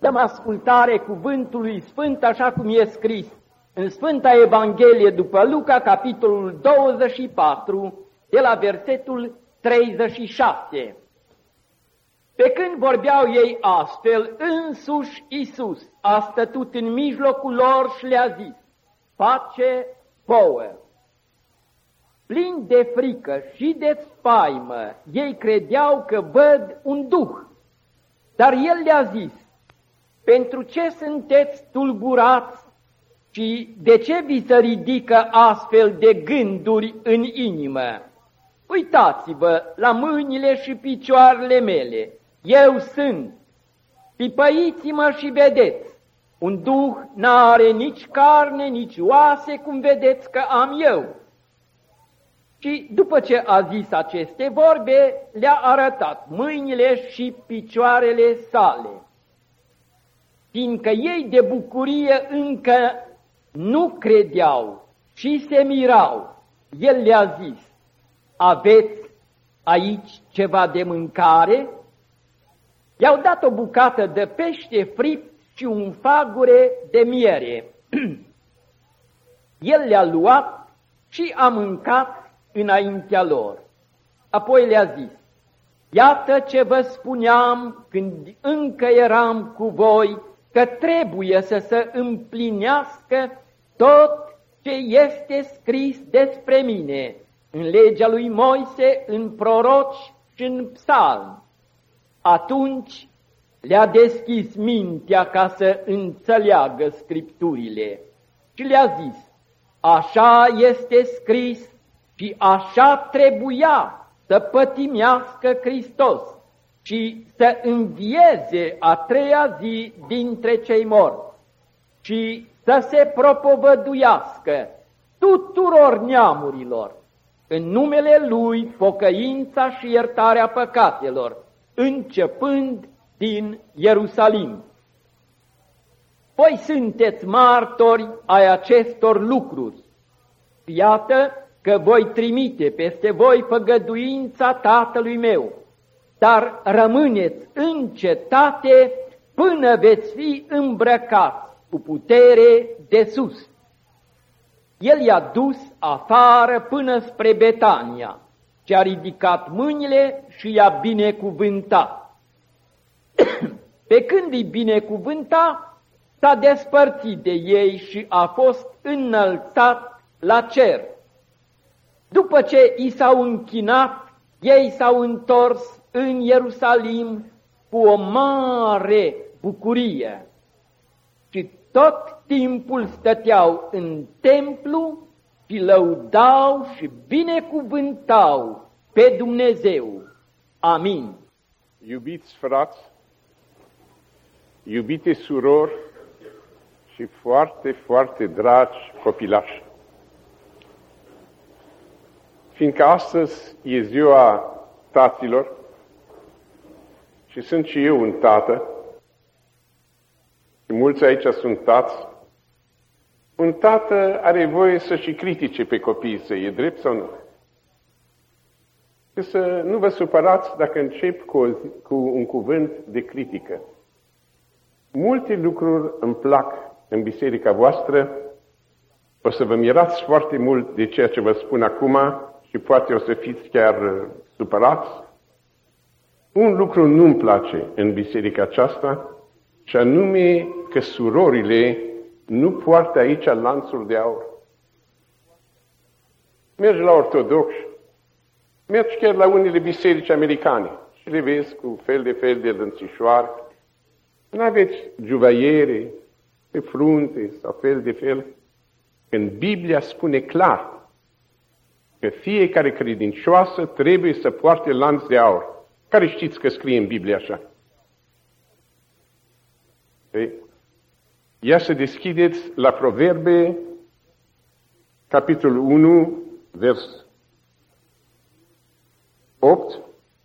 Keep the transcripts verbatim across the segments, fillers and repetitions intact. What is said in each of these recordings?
Dăm ascultare cuvântului Sfânt așa cum e scris în Sfânta Evanghelie după Luca, capitolul douăzeci și patru, de la versetul treizeci și șase. Pe când vorbeau ei astfel, însuși Iisus a stătut în mijlocul lor și le-a zis: pace vouă! Plini de frică și de spaimă, ei credeau că văd un duh, dar El le-a zis: pentru ce sunteți tulburați și de ce vi se ridică astfel de gânduri în inimă? Uitați-vă la mâinile și picioarele mele, eu sunt, pipăiți-mă și vedeți, un duh n-are nici carne, nici oase, cum vedeți că am eu. Și după ce a zis aceste vorbe, le-a arătat mâinile și picioarele sale. Fiindcă ei de bucurie încă nu credeau și se mirau, El le-a zis: aveți aici ceva de mâncare? I-au dat o bucată de pește fript și un fagure de miere. El le-a luat și a mâncat înaintea lor. Apoi le-a zis: iată ce vă spuneam când încă eram cu voi, că trebuie să se împlinească tot ce este scris despre mine în legea lui Moise, în proroci și în psalmi. Atunci le-a deschis mintea ca să înțeleagă Scripturile și le-a zis: așa este scris și așa trebuia să pătimească Hristos și să învieze a treia zi dintre cei morți și să se propovăduiască tuturor neamurilor în numele Lui pocăința și iertarea păcatelor, începând din Ierusalim. Voi sunteți martori ai acestor lucruri. Iată că voi trimite peste voi făgăduința Tatălui meu, dar rămâneți în cetate până veți fi îmbrăcați cu putere de sus. El i-a dus afară până spre Betania și a ridicat mâinile și i-a binecuvântat. Pe când îi binecuvânta, s-a despărțit de ei și a fost înălțat la cer. După ce i s-au închinat, ei s-au întors în Ierusalim cu o mare bucurie și tot timpul stăteau în templu și lăudau și binecuvântau pe Dumnezeu. Amin. Iubiți frați, iubite surori și foarte, foarte dragi copilași, fiindcă astăzi e ziua taților și sunt și eu un tată, și mulți aici sunt tați, un tată are voie să și critique pe copiii săi, e drept sau nu? Și să nu vă supărați dacă încep cu, o zi, cu un cuvânt de critică. Multe lucruri îmi plac în biserica voastră, o să vă mirați foarte mult de ceea ce vă spun acum și poate o să fiți chiar supărați. Un lucru nu-mi place în biserica aceasta, și anume că surorile nu poartă aici lanțuri de aur. Mergi la ortodoxi, mergi chiar la unele biserici americane și le vezi cu fel de fel de lănțișoare. Nu aveți juvaiere pe frunte sau fel de fel. Când Biblia spune clar că fiecare credincioasă trebuie să poarte lanț de aur. Care știți că scrie în Biblie așa? Ei, ia să deschideți la Proverbe, capitolul unu, vers opt.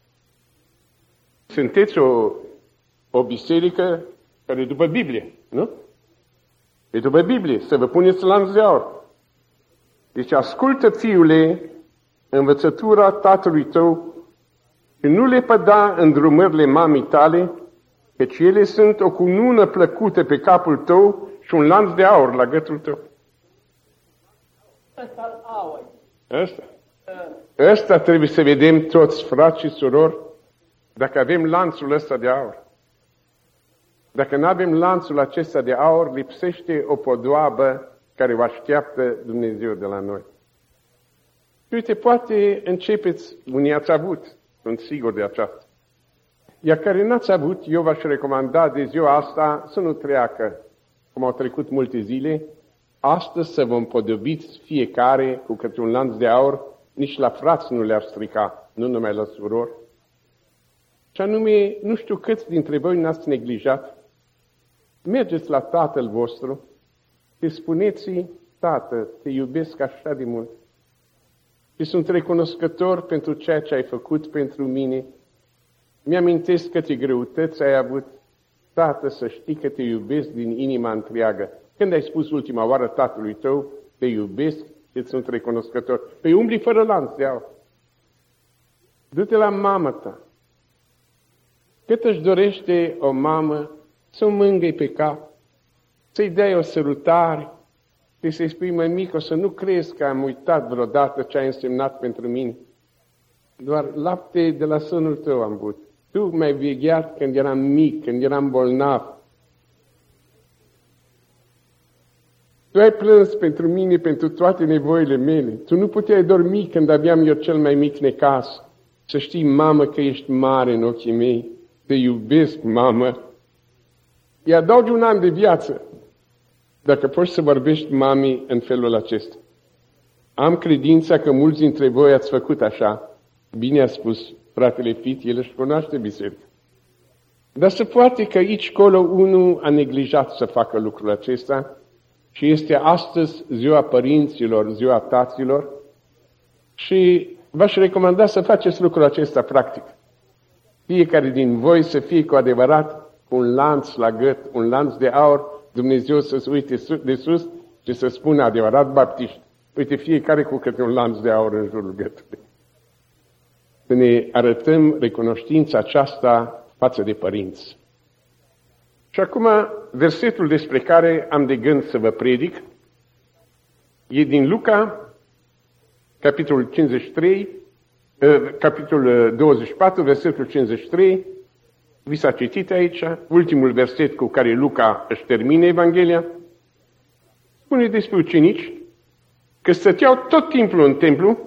Sunteți o, o biserică care e după Biblie, nu? E după Biblie, să vă puneți lanț de aur. Deci ascultă, fiule, învățătura tatălui tău și nu le păda îndrumările mamei tale, căci ele sunt o cunună plăcută pe capul tău și un lanț de aur la gâtul tău. Ăsta aur. Ăsta. Ăsta trebuie să vedem toți, frați și surori, dacă avem lanțul ăsta de aur. Dacă nu avem lanțul acesta de aur, lipsește o podoabă care o așteaptă Dumnezeu de la noi. Și uite, poate începeți, unii ați avut, sunt sigur de aceasta. Iar care n-ați avut, eu v-aș recomanda de ziua asta să nu treacă, cum au trecut multe zile, astăzi să vă împodobiți fiecare cu câte un lanț de aur, nici la frați nu le-ar strica, nu numai la surori. Și anume, nu știu câți dintre voi n-ați neglijat, mergeți la tatăl vostru și spuneți-i, tată, te iubesc așa de mult și sunt recunoscător pentru ceea ce ai făcut pentru mine. Mi-amintesc câte greutăți ai avut, tată, să știi că te iubesc din inima întreagă. Când ai spus ultima oară tatălui tău, te iubesc și îți sunt recunoscător. Păi umbli fără lanț de aur. Du-te la mamă ta. Cât își dorește o mamă să o mângâi pe cap, să-i dai o sărutare și să-i spui, mămică, să nu crezi că am uitat vreodată ce ai însemnat pentru mine. Doar lapte de la sânul tău am băut. Tu m-ai vegheat când eram mic, când eram bolnav. Tu ai plâns pentru mine, pentru toate nevoile mele. Tu nu puteai dormi când aveam eu cel mai mic necaz. Să știi, mamă, că ești mare în ochii mei. Te iubesc, mamă. Îi adaugi un an de viață, dacă poți să vorbești mamei în felul acesta. Am credința că mulți dintre voi ați făcut așa. Bine a spus fratele Fit, el își cunoaște biserica. Dar se poate că aici, colo, unul a neglijat să facă lucrul acesta și este astăzi ziua părinților, ziua taților și v-aș recomanda să faceți lucrul acesta practic. Fiecare din voi să fie cu adevărat un lanț la gât, un lanț de aur, Dumnezeu să se uite de sus și să spună adevărat baptiști. Uite, fiecare cu câte un lanț de aur în jurul gâtului. Să ne arătăm recunoștința aceasta față de părinți. Și acum, versetul despre care am de gând să vă predic e din Luca, capitolul cincizeci și trei, capitolul douăzeci și patru, versetul cincizeci și trei, vi s-a citit aici, ultimul verset cu care Luca își termine Evanghelia, spune despre ucenici că stăteau tot timpul în templu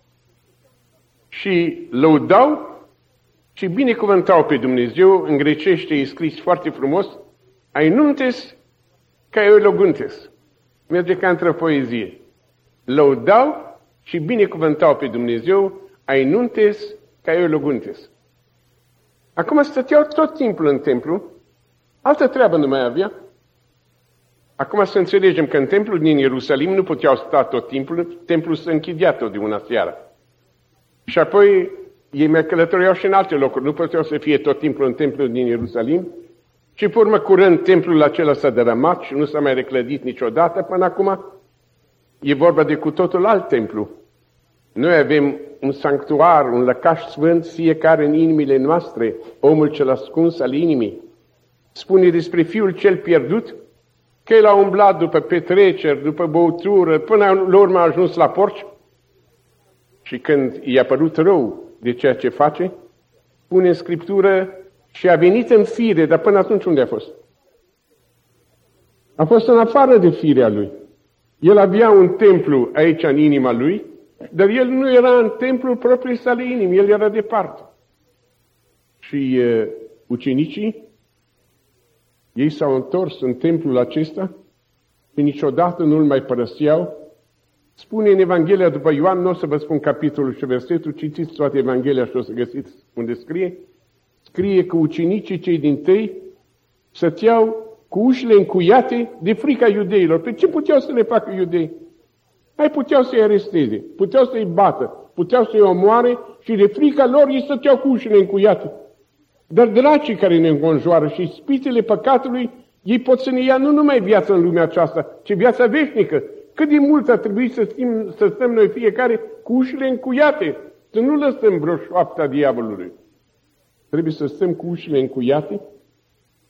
și lăudau și binecuvântau pe Dumnezeu. În grecește e scris foarte frumos, ainuntes ca eloguntes. Merge ca într-o poezie. Lăudau și binecuvântau pe Dumnezeu, ainuntes ca eloguntes. Acum stăteau tot timpul în templu, altă treabă nu mai avea. Acum să înțelegem că în templul din Ierusalim nu puteau sta tot timpul, templul se închidea tot de una seară. Și apoi ei mai călătoreau și în alte locuri, nu puteau să fie tot timpul în templul din Ierusalim. Și pe urmă curând templul acela s-a dărâmat și nu s-a mai reclădit niciodată până acum. E vorba de cu totul alt templu. Noi avem un sanctuar, un lăcaș sfânt, fiecare în inimile noastre, omul cel ascuns al inimii. Spune despre fiul cel pierdut că el a umblat după petreceri, după băutură, până la urmă a ajuns la porci. Și când i-a părut rău de ceea ce face, spune în Scriptură și a venit în fire, dar până atunci unde a fost? A fost în afară de firea lui. El avea un templu aici în inima lui, dar el nu era în templul propriei sale inimi, el era departe. Și uh, ucenicii, ei s-au întors în templul acesta și niciodată nu-l mai părăseau. Spune în Evanghelia după Ioan, nu o să vă spun capitolul și versetul, citiți toate Evanghelia și o să găsiți unde scrie. Scrie că ucenicii cei dintâi stăteau cu ușile încuiate de frica iudeilor. Pe ce puteau să le facă iudei? Mai puteau să-i aresteze, puteau să-i bată, puteau să-i omoare și de frica lor ei stăteau cu ușile încuiate. Dar dracii care ne înconjoară și spitele păcatului, ei pot să ne ia nu numai viața în lumea aceasta, ci viața veșnică. Cât de mult ar trebui să, stim, să stăm noi fiecare cu ușile încuiate, să nu lăsăm vreo șoapta diavolului. Trebuie să stăm cu ușile încuiate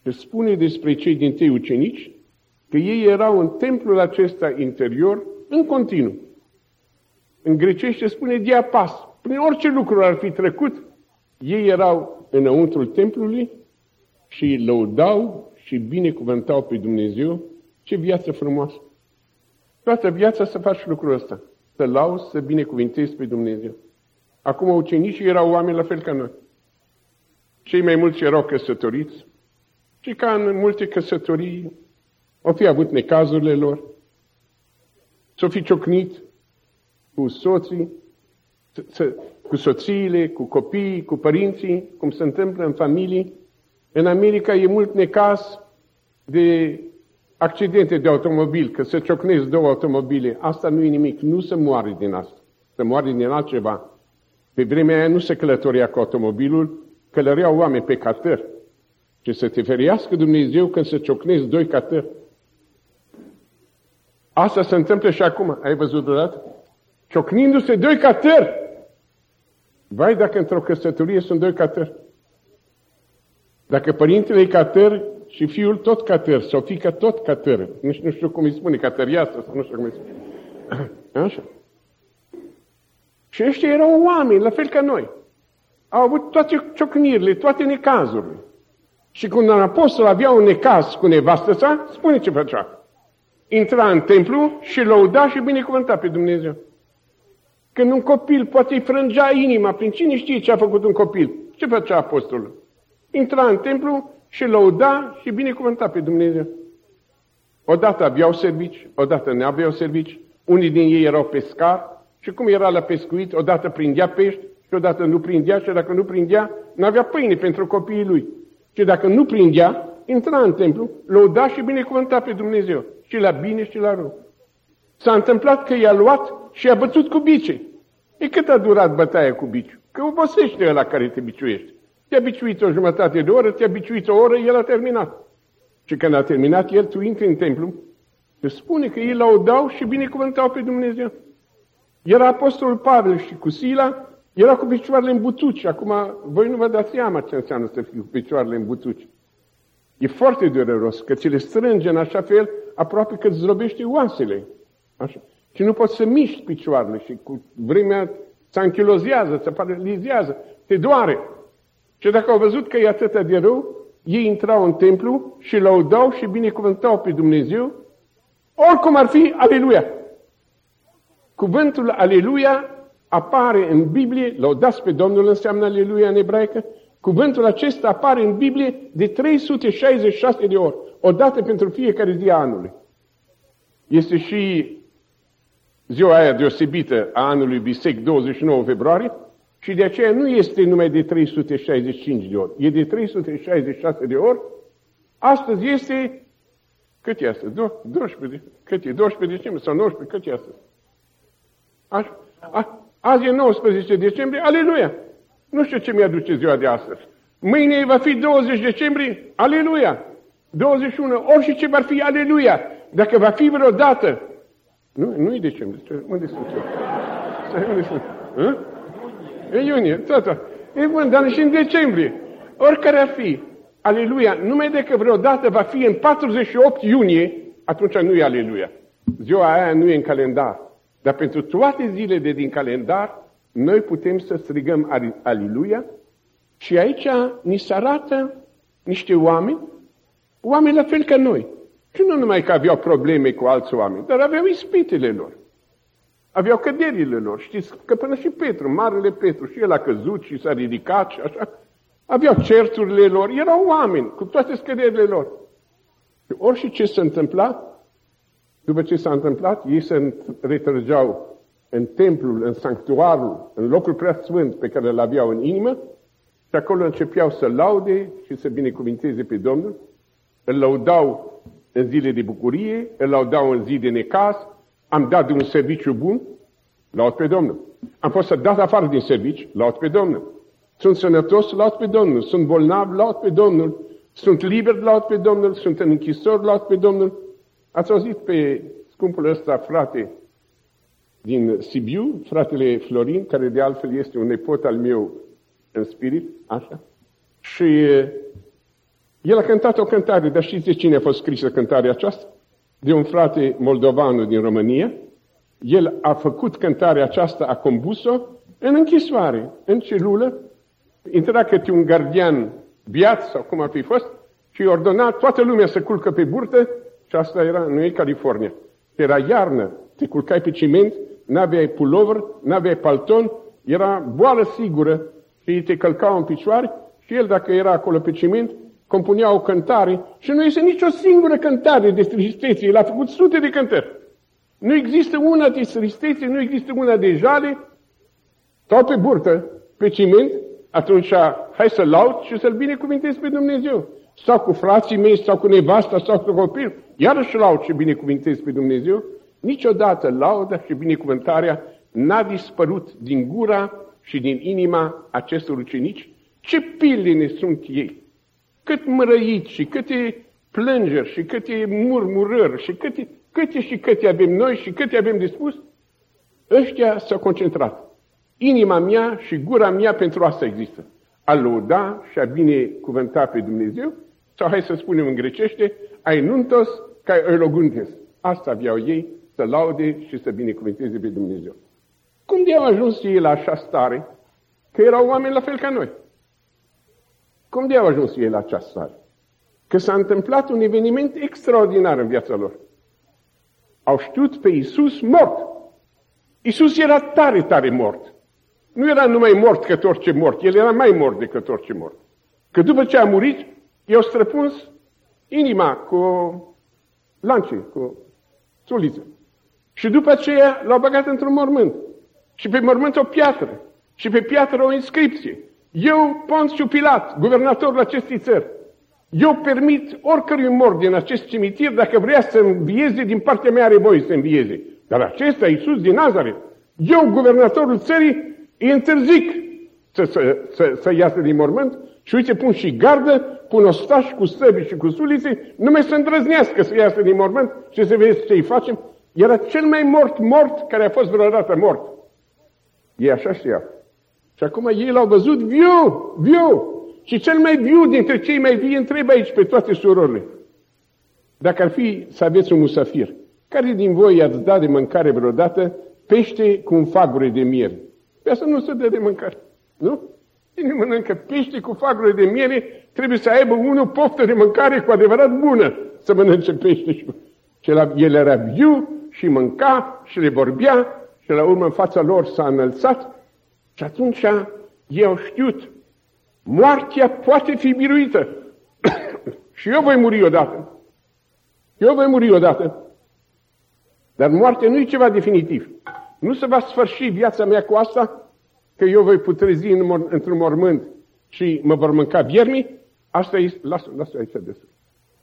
Și spune despre cei dintâi ucenici că ei erau în templul acesta interior în continuu. În grecește spune diapas. Prin orice lucru ar fi trecut, ei erau înăuntrul templului și lăudau și binecuvântau pe Dumnezeu. Ce viață frumoasă! Toată viața să faci lucrul ăsta. Să lauzi, să binecuvintezi pe Dumnezeu. Acum ucenicii erau oameni la fel ca noi. Cei mai mulți erau căsătoriți și ca în multe căsătorii au fi avut necazurile lor, s-au fi ciocnit cu soții, cu soțiile, cu copiii, cu părinții, cum se întâmplă în familii. În America e mult necaz de accidente de automobil, că se ciocnesc două automobile. Asta nu e nimic, nu se moare din asta, se moare din altceva. Pe vremea aia nu se călătorea cu automobilul, călăreau oameni pe catări. Și să te ferească Dumnezeu când se ciocnesc doi catări. Asta se întâmplă și acum. Ai văzut odată? Ciocnindu-se doi catări. Vai dacă într-o căsătorie sunt doi catări. Dacă părintele e catăr și fiul tot catăr, sau fiica tot catăr, nu știu, nu știu cum îi spune, catăriasă, sau nu știu cum îi spune. Așa. Și ăștia erau oameni, la fel ca noi. Au avut toate ciocnirile, toate necazurile. Și când un apostol avea un necaz cu nevastă sa, spune ce făcea. Intra în templu și lăuda și binecuvânta pe Dumnezeu. Când un copil poate îi frângea inima, prin cine știe ce a făcut un copil? Ce făcea apostolul? Intra în templu și lăuda și binecuvânta pe Dumnezeu. Odată aveau servici, odată nu aveau servici. Unii din ei erau pescari și cum era la pescuit, odată prindea pești și odată nu prindea și dacă nu prindea, nu avea pâine pentru copiii lui. Și dacă nu prindea, intra în templu, lăuda și binecuvânta pe Dumnezeu. Și la bine și la rău. S-a întâmplat că i-a luat și i-a bătut cu bice. E cât a durat bătaia cu biciu? Că obosește ăla care te biciuiește. Te-a biciuit o jumătate de oră, te-a biciuit o oră, el a terminat. Și când a terminat el, tu intri în templu și spune că ei laudau și binecuvântau pe Dumnezeu. Era apostolul Pavel și cu Sila, era cu picioarele în butuci. Acum, voi nu vă dați seama ce înseamnă să fii cu picioarele în butuci. E foarte dureros, că ți le strânge în așa fel, aproape că îți zdrobește oasele. Așa. Și nu poți să miști picioarele și cu vremea se anchilozează, se paralizează, te doare. Și dacă au văzut că e atâta de rău, ei intrau în templu și lăudau și binecuvântau pe Dumnezeu, oricum ar fi, aleluia. Cuvântul aleluia apare în Biblie, lăudați pe Domnul înseamnă aleluia în ebraică, cuvântul acesta apare în Biblie de trei sute șaizeci și șase de ori, o dată pentru fiecare zi a anului. Este și ziua aia deosebită a anului bisec, douăzeci și nouă februarie, și de aceea nu este numai de trei sute șaizeci și cinci de ori, e de trei sute șaizeci și șase de ori. Astăzi este, cât e astăzi? doisprezece, cât e? doisprezece decembrie sau nouăsprezece, cât e astăzi? Așa? A, azi e nouăsprezece decembrie, aleluia! Nu știu ce mi-aduce ziua de astăzi. Mâine va fi douăzeci decembrie, aleluia! douăzeci și unu, orice va fi, aleluia! Dacă va fi vreodată, nu, nu e decembrie, unde sunt eu? Stai, unde sunt? Hă? E iunie, tata. E bun, dar și în decembrie. Oricare ar fi, aleluia, numai decât vreodată va fi în patruzeci și opt iunie, atunci nu e aleluia. Ziua aia nu e în calendar. Dar pentru toate zilele din calendar, noi putem să strigăm aleluia și aici ni se arată niște oameni, oameni la fel ca noi. Și nu numai că aveau probleme cu alți oameni, dar aveau ispitele lor. Aveau căderile lor. Știți că până și Petru, marele Petru, și el a căzut și s-a ridicat și așa. Aveau certurile lor, erau oameni cu toate scăderile lor. Și orice ce s-a întâmplat, după ce s-a întâmplat, ei se retrăgeau în templul, în sanctuarul, în locul prea sfânt pe care îl aveau în inimă și acolo începeau să laude și să binecuvinteze pe Domnul. Îl laudau în zile de bucurie, îl laudau în zi de necaz. Am dat de un serviciu bun, laud pe Domnul. Am fost să dat afară din servici, laud pe Domnul. Sunt sănătos, laud pe Domnul. Sunt bolnav, laud pe Domnul. Sunt liber, laud pe Domnul. Sunt în închisori, laud pe Domnul. Ați auzit pe scumpul ăsta, frate, din Sibiu, fratele Florin, care de altfel este un nepot al meu în spirit, așa? Și El a cântat o cântare, dar știți de cine a fost scrisă cântarea aceasta? De un frate moldovan din România. El a făcut cântarea aceasta, a compus-o în închisoare, în celulă. Intra câte un gardian biat, sau cum ar fi fost, și ordona toată lumea să culcă pe burtă, și asta era, nu e California. Era iarnă, te culcai pe ciment, n-aveai pulover, n-aveai palton, era boală sigură și te călcau în picioare și el, dacă era acolo pe ciment, compunea o cântare și nu este nicio singură cântare de tristețe. El a făcut sute de cântări. Nu există una de tristețe, nu există una de jale. Stau pe burtă, pe ciment, atunci hai să laud și să-L binecuvintez pe Dumnezeu. Sau cu frații mei, sau cu nevasta, sau cu copil, iarăși laud și binecuvintez pe Dumnezeu. Niciodată lauda și binecuvântarea n-a dispărut din gura și din inima acestor ucenici. Ce pilene sunt ei! Cât mărăiți și câte plângeri și câte murmurări și câte, câte și câte avem noi și câte avem de spus, ăștia s-au concentrat. Inima mea și gura mea pentru asta există. A lăuda și a binecuvânta pe Dumnezeu, sau hai să spunem în grecește, ai nuntos ca eloguntes. Asta aveau ei, să laude și să binecuvânteze pe Dumnezeu. Cum de au ajuns ei la așa stare? Că erau oameni la fel ca noi. Cum de au ajuns ei la această stare? Că s-a întâmplat un eveniment extraordinar în viața lor. Au știut pe Iisus mort. Iisus era tare, tare mort. Nu era numai mort cât orice mort, El era mai mort decât orice mort. Că după ce a murit, i-au străpuns inima cu lance, cu suliță. Și după aceea l-au băgat într-un mormânt. Și pe mormânt o piatră. Și pe piatră o inscripție. Eu, Ponțiu Pilat, guvernatorul acestei țări, eu permit oricărui mort din acest cimitir, dacă vrea să învieze, din partea mea are voie să învieze. Dar acesta, Iisus din Nazaret, eu, guvernatorul țării, îi întârzic să, să, să, să iasă din mormânt și uite, pun și gardă, pun ostași cu săbi și cu sulițe, numai să îndrăznească să iasă din mormânt și să vezi ce-i facem. Era cel mai mort mort care a fost vreodată mort. Ei așa știau. Și acum ei l-au văzut viu, viu. Și cel mai viu dintre cei mai vii întreb aici pe toate surorile. Dacă ar fi să aveți un musafir, care din voi i-ați dat de mâncare vreodată pește cu un fagure de miere? Pe asta nu se dă de mâncare, nu? Cine mănâncă pește cu fagure de miere, trebuie să aibă unul poftă de mâncare cu adevărat bună să mănânce pește. Și el era viu și mânca și le vorbea și la urmă în fața lor s-a înălțat și atunci ei au știut, moartea poate fi biruită. Și eu voi muri odată. Eu voi muri odată. Dar moartea nu e ceva definitiv. Nu se va sfârși viața mea cu asta, că eu voi putrezi în mor- într-un mormânt și mă vor mânca viermii. Asta e, lasă, lasă aici de sus.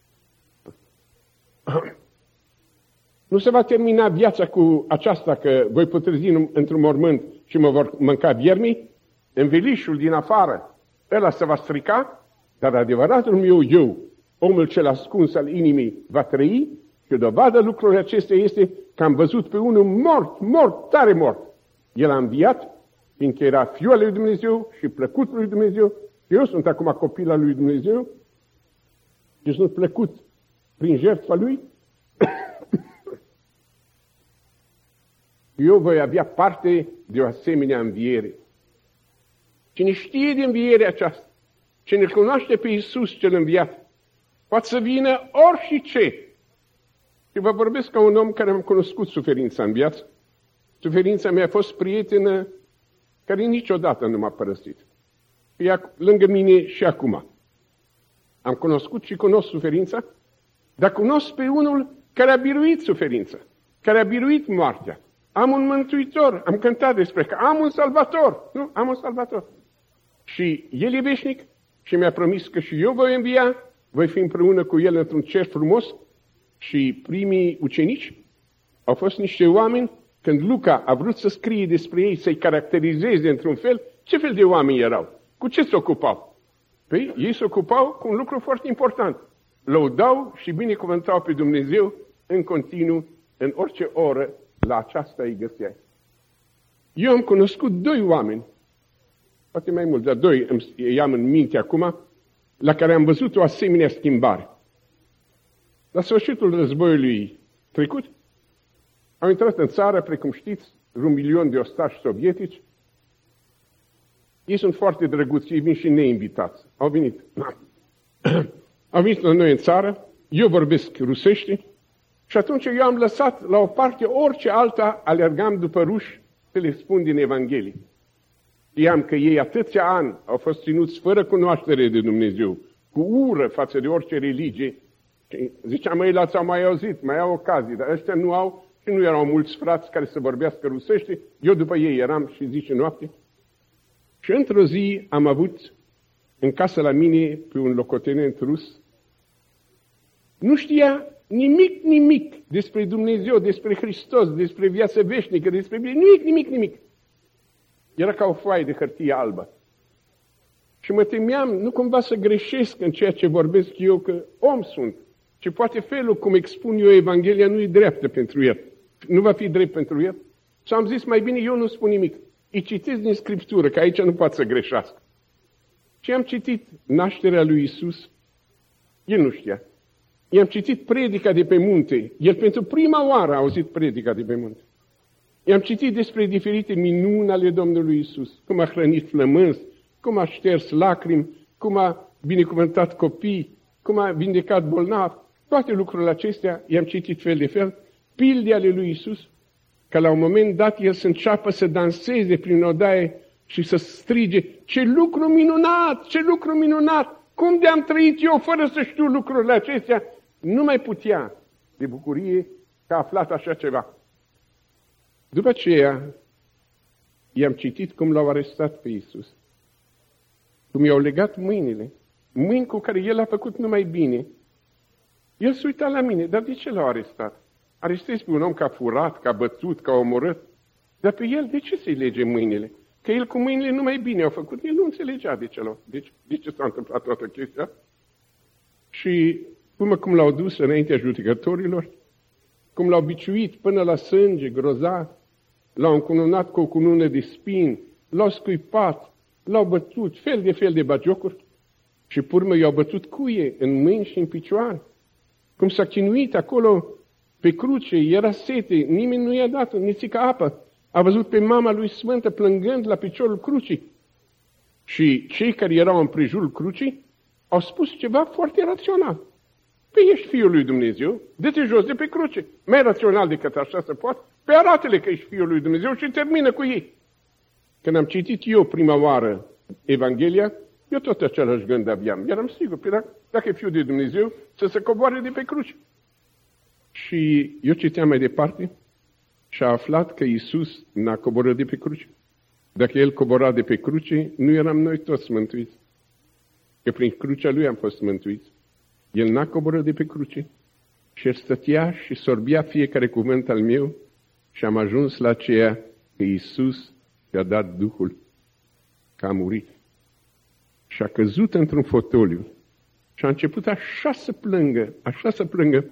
Nu se va termina viața cu aceasta, că voi putrezi într-un mormânt și mă vor mânca viermii. Învelișul din afară, ăla se va strica, dar adevăratul meu eu, omul cel ascuns al inimii, va trăi. Și dovadă lucrurile acestea este că am văzut pe unul mort, mort, tare mort. El a înviat, fiindcă era Fiul al lui Dumnezeu și plăcut lui Dumnezeu. Eu sunt acum copil al lui Dumnezeu și sunt plăcut prin jertfa lui. Eu voi avea parte de o asemenea înviere. Cine știe de învierea aceasta, cine cunoaște pe Iisus cel înviat, poate să vină orice. Și vă vorbesc ca un om care am cunoscut suferința în viață. Suferința mea a fost prietenă care niciodată nu m-a părăsit. Ea lângă mine și acum. Am cunoscut și cunosc suferința, dar cunosc pe unul care a biruit suferința, care a biruit moartea. Am un mântuitor, am cântat despre că am un salvator, nu? Am un salvator. Și el e veșnic și mi-a promis că și eu voi învia, voi fi împreună cu el într-un cer frumos. Și primii ucenici au fost niște oameni, când Luca a vrut să scrie despre ei, să-i caracterizeze într-un fel, ce fel de oameni erau? Cu ce se ocupau? Păi, ei se ocupau cu un lucru foarte important. Lăudau și binecuvântau pe Dumnezeu în continuu, în orice oră, la aceasta îi găseai. Eu am cunoscut doi oameni, poate mai mult, dar doi îi am în minte acum, la care am văzut o asemenea schimbare. La sfârșitul războiului trecut, au intrat în țară, precum știți, un milion de ostași sovietici. Ei sunt foarte drăguți, ei vin și neinvitați. Au venit. Au venit la noi în țară, eu vorbesc rusește, și atunci eu am lăsat la o parte orice alta, alergam după ruși să le spun din Evanghelie. Știam că ei atâția ani au fost ținuți fără cunoaștere de Dumnezeu, cu ură față de orice religie. Și ziceam, măi, l-ați mai auzit, mai au ocazii, dar ăștia nu au și nu erau mulți frați care să vorbească rusește. Eu după ei eram și zi și noapte. Și într-o zi am avut în casă la mine pe un locotenent rus. Nu știa nimic, nimic despre Dumnezeu, despre Hristos, despre viață veșnică, despre nimic, nimic, nimic. Era ca o foaie de hârtie albă. Și mă temeam, nu cumva să greșesc în ceea ce vorbesc eu, că om sunt. Și poate felul cum expun eu Evanghelia nu e dreaptă pentru el. Nu va fi drept pentru el. Și am zis, mai bine eu nu spun nimic. Îi citesc din Scriptură, că aici nu poate să greșească. Și am citit nașterea lui Iisus. El nu știa. I-am citit predica de pe munte. El pentru prima oară a auzit predica de pe munte. I-am citit despre diferite minuni ale Domnului Iisus. Cum a hrănit flămânzi, cum a șters lacrimi, cum a binecuvântat copii, cum a vindecat bolnavi. Toate lucrurile acestea i-am citit fel de fel. Pilde ale lui Iisus, că la un moment dat el să înceapă să danseze prin odaie și să strige, ce lucru minunat, ce lucru minunat! Cum de-am trăit eu fără să știu lucrurile acestea? Nu mai putea de bucurie că a aflat așa ceva. După aceea, i-am citit cum l-au arestat pe Iisus. Cum i-au legat mâinile, mâini cu care el a făcut numai bine. El se uita la mine, dar de ce l-au arestat? Arestezi pe un om că a furat, că a bătut, că a omorât. Dar pe el, de ce să-i lege mâinile? Că el cu mâinile numai bine au făcut. El nu înțelegea de ce, deci, de ce s-a întâmplat toată chestia. Și cum, cum l-au dus înaintea judecătorilor, cum l-au biciuit până la sânge grozav, l-au încununat cu o cunună de spini, l-au scuipat, l-au bătut, fel de fel de bagiocuri și pe urmă i-au bătut cuie în mâini și în picioare. Cum s-a chinuit acolo pe cruce, era sete, nimeni nu i-a dat nițică apă. A văzut pe mama lui Sfântă plângând la piciorul crucii. Și cei care erau în prejurul crucii au spus ceva foarte rațional. Păi ești Fiul lui Dumnezeu, dă-te jos de pe cruce. Mai rațional decât așa să poate, pe arată-le că ești Fiul lui Dumnezeu și termină cu ei. Când am citit eu prima oară Evanghelia, eu tot același gând aveam. Eram sigur, pe dacă, dacă e Fiul de Dumnezeu, să se coboare de pe cruce. Și eu citeam mai departe și a aflat că Iisus n-a coborât de pe cruce. Dacă El cobora de pe cruce, nu eram noi toți mântuiți. Că prin crucea Lui am fost mântuiți. El n-a coborât de pe cruce și El stătea și sorbea fiecare cuvânt al meu și am ajuns la aceea că Iisus i-a dat Duhul, că a murit. Și a căzut într-un fotoliu și a început așa să plângă, așa să plângă,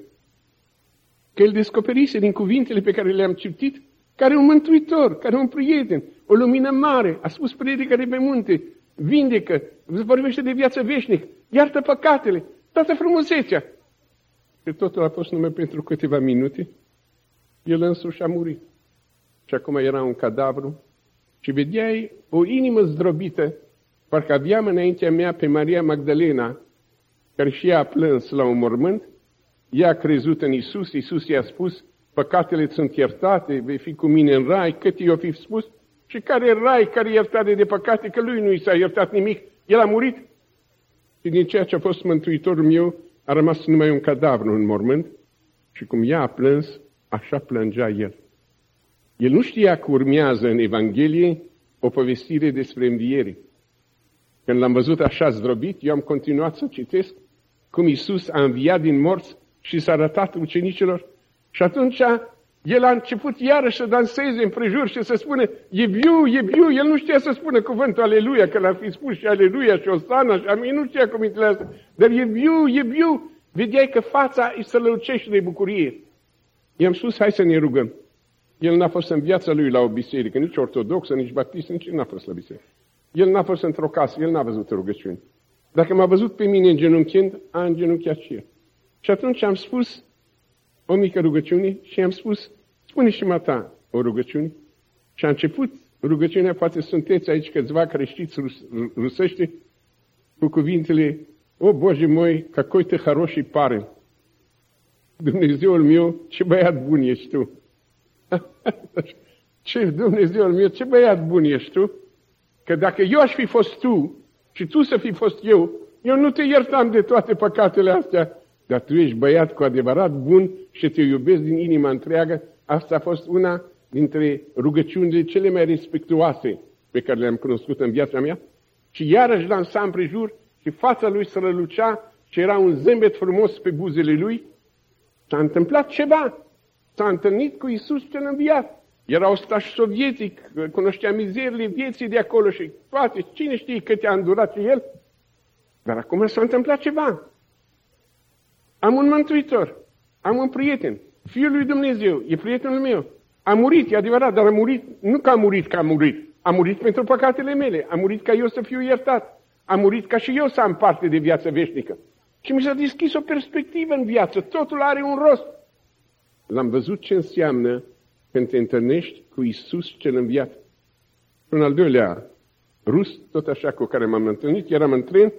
că el descoperise din cuvintele pe care le-am citit, care un mântuitor, care un prieten, o lumină mare, a spus predica de pe munte, vindecă, vorbește de viață veșnică, iartă păcatele, toată frumusețea. Și totul a fost numai pentru câteva minute, el însuși a murit. Și acum era un cadavru și vedeai o inimă zdrobită, parcă aveam înaintea mea pe Maria Magdalena, care și ea a plâns la un mormânt. Ea a crezut în Iisus, Iisus i-a spus, păcatele sunt iertate, vei fi cu mine în rai, cât i-o fi spus, și care e rai, care e iertare de păcate, că lui nu i s-a iertat nimic, el a murit. Și din ceea ce a fost mântuitorul meu, a rămas numai un cadavru în mormânt, și cum ea a plâns, așa plângea el. El nu știa că urmează în Evanghelie o povestire despre înviere. Când l-am văzut așa zdrobit, eu am continuat să citesc cum Iisus a înviat din morți și s-a arătat ucenicilor. Și atunci el a început iarăși să danseze împrejur și să spună, e viu, e viu. El nu știa să spună cuvântul aleluia, că l-ar fi spus și aleluia și osana și amin, nu știa cuvintele astea. Dar e viu, e viu. Vedeai că fața îi sălăucește de bucurie. I-am spus, hai să ne rugăm. El n-a fost în viața lui la o biserică, nici ortodoxă, nici baptistă, nici n-a fost la biserică. El n-a fost într-o casă, el n-a văzut rugăciuni. Dacă m-a văzut pe mine îngenunchind, a îngenunchiat și el. Și atunci am spus o mică rugăciune și am spus, spune și ta o rugăciune. Și a început rugăciunea, poate sunteți aici câțiva care știți rus, rusește, cu cuvintele, o, Bože moi, какой ты хороший парень. Dumnezeul meu, ce băiat bun ești tu. Ce, Dumnezeul meu, ce băiat bun ești tu. Că dacă eu aș fi fost tu și tu să fi fost eu, eu nu te iertam de toate păcatele astea. Dar tu ești băiat cu adevărat bun și te iubesc din inima întreagă. Asta a fost una dintre rugăciunile cele mai respectuoase pe care le-am cunoscut în viața mea. Și iarăși lansa împrejur și fața lui strălucea și era un zâmbet frumos pe buzele lui. S-a întâmplat ceva. S-a întâlnit cu Iisus cel înviat. Era ostaș sovietic, cunoștea mizerile vieții de acolo și toate. Cine știe câte a îndurat și el? Dar acum s-a întâmplat ceva. Am un mântuitor, am un prieten, Fiul lui Dumnezeu, e prietenul meu. A murit, e adevărat, dar a murit, nu că a murit că a murit, a murit pentru păcatele mele, a murit ca eu să fiu iertat, a murit ca și eu să am parte de viață veșnică. Și mi s-a deschis o perspectivă în viață, totul are un rost. L-am văzut ce înseamnă când te întâlnești cu Iisus cel înviat. Un al doilea rus, tot așa cu care m-am întâlnit, eram în tren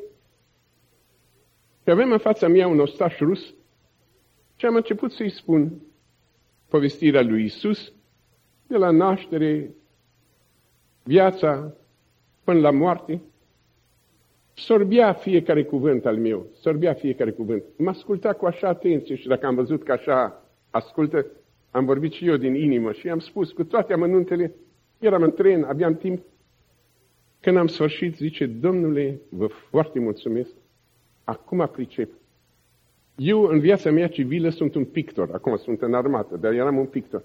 și aveam în fața mea un ostaș rus și am început să-i spun povestirea lui Iisus de la naștere, viața, până la moarte. Sorbea fiecare cuvânt al meu, sorbea fiecare cuvânt. Mă asculta cu așa atenție și dacă am văzut că așa ascultă, am vorbit și eu din inimă și am spus cu toate amănuntele, eram în tren, aveam timp. Când am sfârșit, zice, Domnule, vă foarte mulțumesc, acum pricep. Eu, în viața mea civilă, sunt un pictor, acum sunt în armată, dar eram un pictor.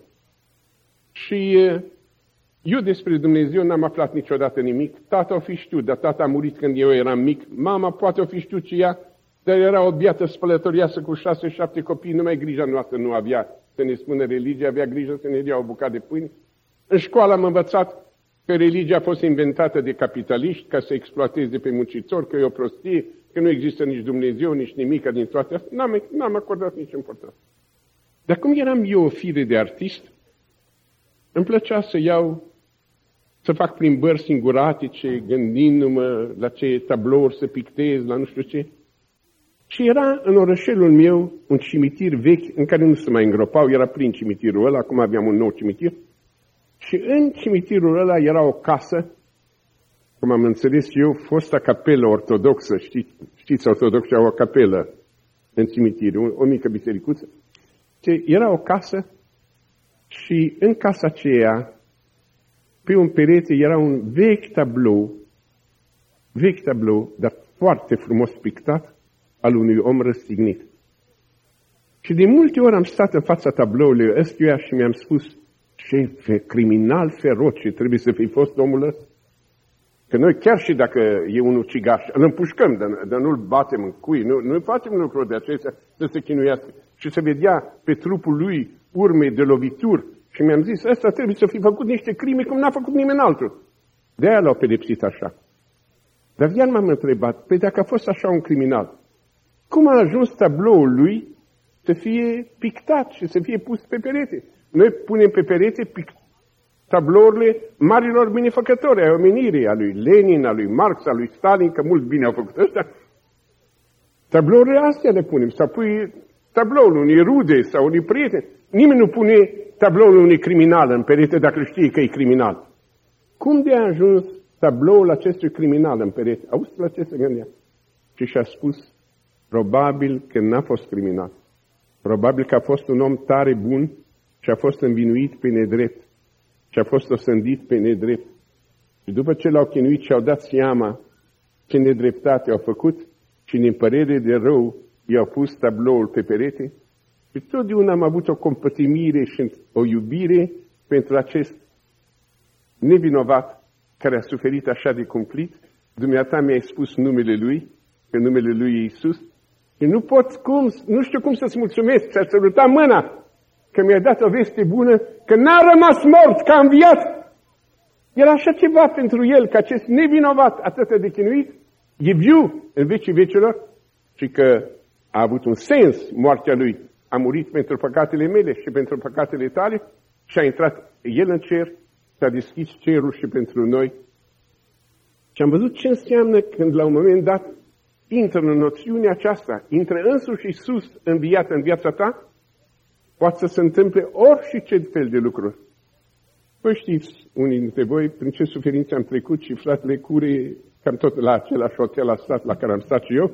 Și eu despre Dumnezeu n-am aflat niciodată nimic. Tata o fi știut, dar tata a murit când eu eram mic. Mama poate o fi știut și ea, dar era o biată spălătoriasă cu șase, șapte copii, numai grija noastră nu avea să ne spună religia, avea grijă să ne dea o bucată de pâine. În școală am învățat că religia a fost inventată de capitaliști ca să exploateze pe muncitori, că e o prostie, că nu există nici Dumnezeu, nici nimic din toate astea. N-am, n-am acordat nici importanță. Dar cum eram eu o fire de artist, îmi plăcea să iau, să fac plimbări singuratice, gândindu-mă la ce tablouri să pictez, la nu știu ce. Și era în orășelul meu un cimitir vechi în care nu se mai îngropau, era plin cimitirul ăla, acum aveam un nou cimitir. Și în cimitirul ăla era o casă, cum am înțeles eu, fosta capelă ortodoxă, știți, știți ortodoxi au o capelă în cimitir, o, o mică bisericuță. Și era o casă și în casa aceea, pe un perete, era un vechi tablou, vechi tablou, dar foarte frumos pictat, al unui om răstignit. Și de multe ori am stat în fața tabloului ăstuia și mi-am spus, ce criminal feroce trebuie să fi fost omul ăsta. Că noi chiar și dacă e un ucigaș, îl împușcăm, dar, dar nu-l batem în cui, nu, nu facem lucruri de acestea să se chinuiască. Și să vedea pe trupul lui urme de lovituri. Și mi-am zis, ăsta trebuie să fi făcut niște crime cum n-a făcut nimeni altul. De-aia l-au pedepsit așa. Dar iar m-am întrebat, pe dacă a fost așa un criminal, cum a ajuns tabloul lui să fie pictat și să fie pus pe perete? Noi punem pe perete tablourile marilor binefăcători ai omenirii, a lui Lenin, a lui Marx, a lui Stalin, că mulți bine au făcut ăsta. Tablourile astea le punem. Sau pui tabloul unui rude sau unui prieten. Nimeni nu pune tabloul unui criminal în perete dacă știe că e criminal. Cum de a ajuns tabloul acestui criminal în perete? Auzi la ce se gândea? Și și-a spus, probabil că n-a fost criminal. Probabil că a fost un om tare bun și a fost învinuit pe nedrept. Și a fost osândit pe nedrept. Și după ce l-au chinuit și au dat seama ce nedreptate au făcut și din părere de rău i-au pus tabloul pe perete, și totdeauna am avut o compătimire și o iubire pentru acest nevinovat care a suferit așa de cumplit. Dumneata mi-ai spus numele lui, că numele lui e Iisus, și nu pot cum, nu știu cum să-ți mulțumesc, ți-a sărutat mâna, că mi-a dat o veste bună, că n-a rămas mort, că a înviat. Era așa ceva pentru el, că acest nevinovat, atât de chinuit, e viu în vecii vecilor și că a avut un sens moartea lui. A murit pentru păcatele mele și pentru păcatele tale și a intrat el în cer, s-a deschis cerul și pentru noi. Și am văzut ce înseamnă când la un moment dat intră în noțiunea aceasta, intră însuși Iisus înviat în viața ta, poate să se întâmple orice fel de lucruri. Păi știți, unii dintre voi, prin ce suferințe am trecut și fratele Cure, cam tot la același hotel a stat la care am stat și eu,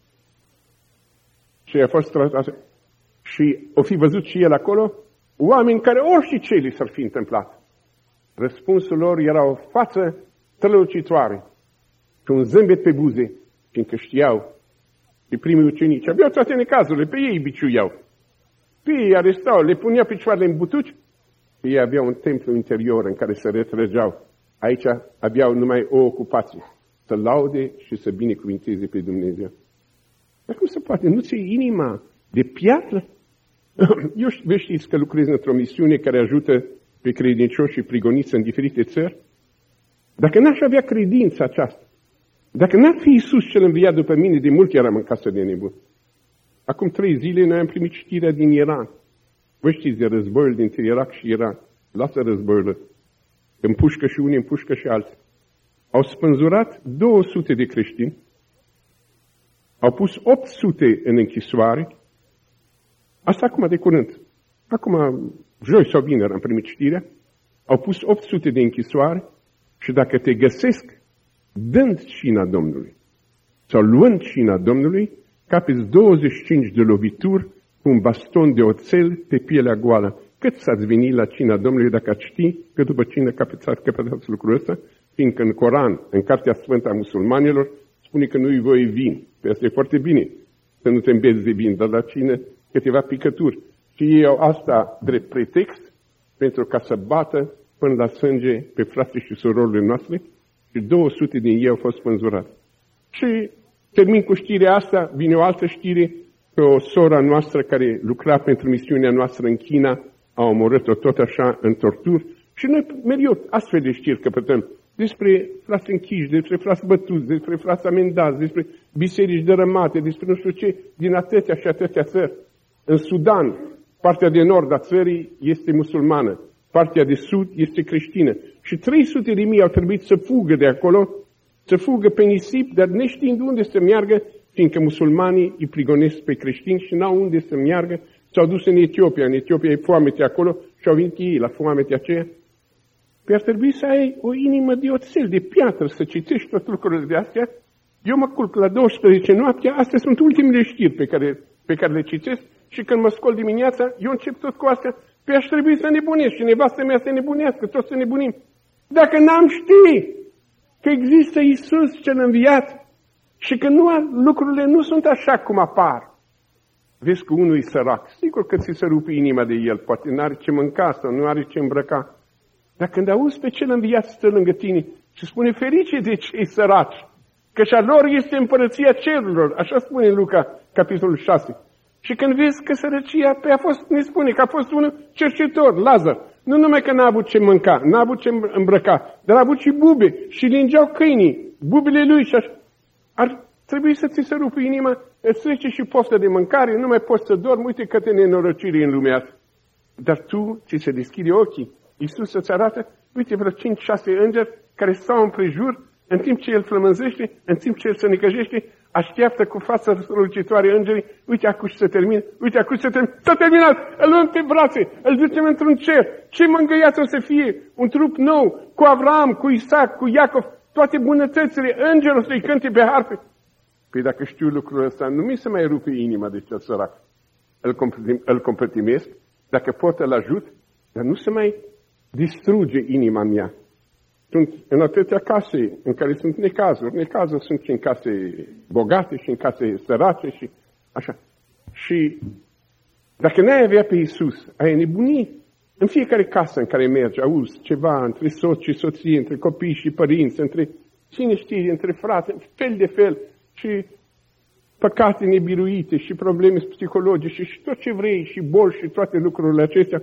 și a fost tratat. Și o fi văzut și el acolo, oameni care orice li s-ar fi întâmplat. Răspunsul lor era o față strălucitoare, cu un zâmbet pe buze, fiindcă știau că primii ucenici aveau toate necazurile, pe ei biciuiau, pe ei arestau, le punea picioarele în butuci, ei aveau un templu interior în care se retrăgeau. Aici aveau numai o ocupație, să laude și să binecuvinteze pe Dumnezeu. Dar cum se poate? Nu ți-e inima de piatră? Eu vă știți că lucrez într-o misiune care ajută pe credincioși și prigoniți în diferite țări. Dacă n-aș avea credința aceasta, dacă n-ar fi Iisus cel înviat după mine, de mult eram în casă de nebun. Acum trei zile noi am primit știrea din Iran. Vă știți de războiul dintre Irak și Iran. Lasă războiul. Împușcă și unii, împușcă și alții. Au spânzurat două sute de creștini, au pus opt sute în închisoare. Asta acum de curând. Acum, joi sau vineri am primit știrea. Au pus opt sute de închisoare și dacă te găsesc dând cina Domnului sau luând cina Domnului, capeți douăzeci și cinci de lovituri cu un baston de oțel pe pielea goală. Cât s-ați venit la cina Domnului dacă ați ști că după cină capețați căpătați lucrul ăsta, fiindcă în Coran, în Cartea Sfântă a musulmanilor, spune că nu-i voie vin. Pe asta e foarte bine, să nu te îmbezi de vin, dar la cină câteva picături. Și ei au asta drept pretext pentru ca să bată până la sânge pe frații și surorile noastre și două sute din ei au fost spânzurați. Și termin cu știrea asta, vine o altă știre că o sora noastră care lucra pentru misiunea noastră în China a omorât-o tot așa în torturi și noi mereu astfel de știri căpătăm despre frați închiși, despre frați bătuți, despre frați amendați, despre biserici dărâmate, despre nu știu ce, din atâtea și atâtea țări. În Sudan, partea de nord a țării este musulmană, partea de sud este creștină. Și trei sute de mii au trebuit să fugă de acolo, să fugă pe nisip, dar neștiind unde să meargă, fiindcă musulmanii îi prigonesc pe creștini și n-au unde să meargă, s-au dus în Etiopia. În Etiopia e foamete acolo și au venit ei la foamete aceea. Păi ar trebui să ai o inimă de oțel, de piatră, să citești toate lucrurile de astea. Eu mă culc la douăsprezece noaptea, astea sunt ultimele știri pe care, pe care le citesc și când mă scol dimineața, eu încep tot cu astea. Păi aș trebui să nebunesc și nevastă mea să nebunească, toți să nebunim. Dacă n-am ști că există Iisus cel înviat și că nu, lucrurile nu sunt așa cum apar. Vezi că unul e sărac, sigur că ți se rupe inima de el, poate n-are ce mânca sau nu are ce îmbrăca. Dar când auzi pe cel înviat stă lângă tine și spune ferice de cei săraci, că și-a lor este împărăția cerurilor, așa spune Luca, capitolul șase. Și când vezi că sărăcia, pe a fost, ne spune că a fost unul cercetor, Lazar. Nu numai că n-a avut ce mânca, n-a avut ce îmbrăca, dar a avut și bube și lingeau câinii, bubele lui și așa. Ar trebui să ți se rupă inima, îți trece și poftă de mâncare, nu mai poți să dormi, uite câte nenorociri în lumea asta. Dar tu, ți se deschide ochii, Iisus să-ți arată, uite vreo cinci șase îngeri care stau împrejur, în timp ce El flămânzește, în timp ce El se necăjește, așteaptă cu fața strălucitoare îngerii, uite acum se termină, uite acum se termină, s-a terminat, îl luăm pe brațe, îl ducem într-un cer, ce mângâiat o să fie, un trup nou, cu Avram, cu Isaac, cu Iacov, toate bunătățile, îngerul să-i cânte pe harfe. Păi dacă știu lucrul ăsta, nu mi se mai rupe inima de cel sărac. Îl, compătim, îl compătimesc, dacă pot îl ajut, dar nu se mai distruge inima mea. Sunt în atâtea case în care sunt necazuri. Necazuri sunt și în case bogate și în case sărace și așa. Și dacă n-ai avea pe Iisus, ai nebunit. În fiecare casă în care mergi, auzi ceva între soț și soție, între copii și părinți, între cine știe, între frate, fel de fel. Și păcate nebiruite și probleme psihologice și tot ce vrei și boli și toate lucrurile acestea.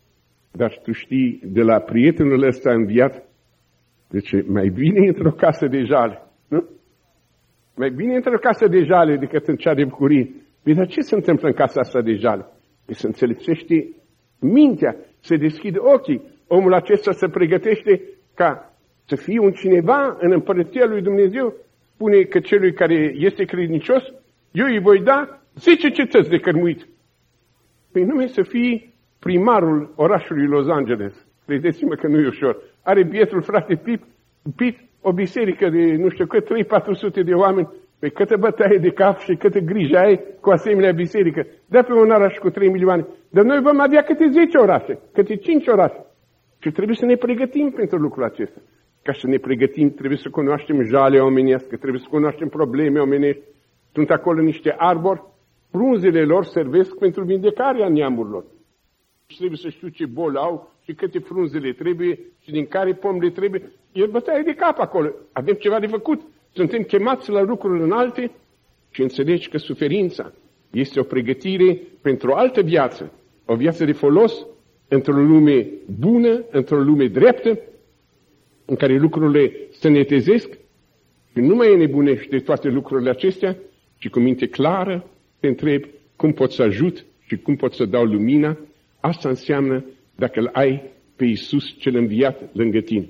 Dar tu știi de la prietenul ăsta înviat, deci mai bine într-o casă de jale, nu? Mai bine într-o casă de jale decât în cea de bucurie. Păi, dar ce se întâmplă în casa asta de jale? Păi se înțelepțește mintea, se deschide ochii. Omul acesta se pregătește ca să fie un cineva în împărăția lui Dumnezeu. Spune că celui care este credincios, eu îi voi da zece cetăți de cărmuit. Păi numai să fii primarul orașului Los Angeles. Credeți-mă că nu e ușor. Are bietul frate Pip, Pit o biserică de, nu știu cât, trei patru sute de oameni. Păi câtă bătaie de cap și câtă grijă ai cu asemenea biserică. Dă pe un oraș cu trei milioane. Dar noi vom avea câte zece orașe, câte cinci orașe. Și trebuie să ne pregătim pentru lucrul acesta. Ca să ne pregătim, trebuie să cunoaștem jalea omenească, trebuie să cunoaștem probleme omenești. Sunt acolo niște arbori, frunzele lor servesc pentru vindecarea neamurilor. Și trebuie să știu ce boli au și câte frunzele trebuie și din care pom le trebuie. E bătaie de cap acolo. Avem ceva de făcut. Suntem chemați la lucruri înalte și înțelegi că suferința este o pregătire pentru o altă viață. O viață de folos într-o lume bună, într-o lume dreaptă, în care lucrurile se netezesc și nu mai nebunești de toate lucrurile acestea, ci cu minte clară te întrebi cum pot să ajut și cum pot să dau lumina. Asta înseamnă dacă îl ai pe Iisus cel înviat lângă tine.